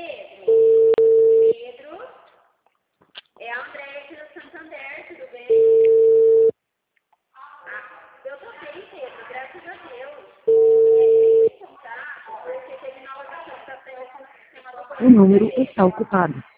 Pedro, é a Andréia aqui do Santander, tudo bem? Eu tô bem, Pedro, graças a Deus. Então tá, porque teve nova situação para o sistema do O número está ocupado.